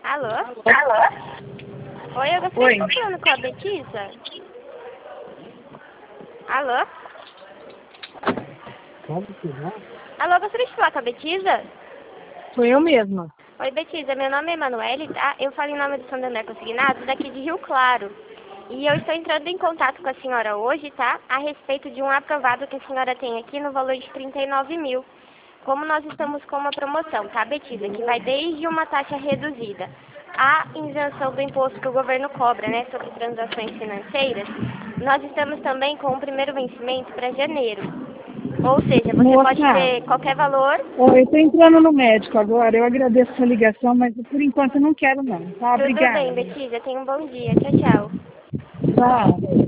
Alô? Alô? Oi, eu gostaria de estar falando com a Betisa. Alô? Alô, eu gostaria de falar com a Betisa? Sou eu mesma. Oi, Betisa, meu nome é Emanuele, tá? Eu falo em nome do Santander Consignados, daqui de Rio Claro. E eu estou entrando em contato com a senhora hoje, tá? A respeito de um aprovado que a senhora tem aqui no valor de 39 mil. Como nós estamos com uma promoção, tá, Betisa? Que vai desde uma taxa reduzida à isenção do imposto que o governo cobra, né, sobre transações financeiras. Nós estamos também com o primeiro vencimento para janeiro. Ou seja, você pode ter qualquer valor. Eu estou entrando no médico agora. Eu agradeço a sua ligação, mas por enquanto eu não quero não. Tá? Tudo Obrigada. bem, Betisa. Tenha um bom dia. Tchau, tchau. Tchau.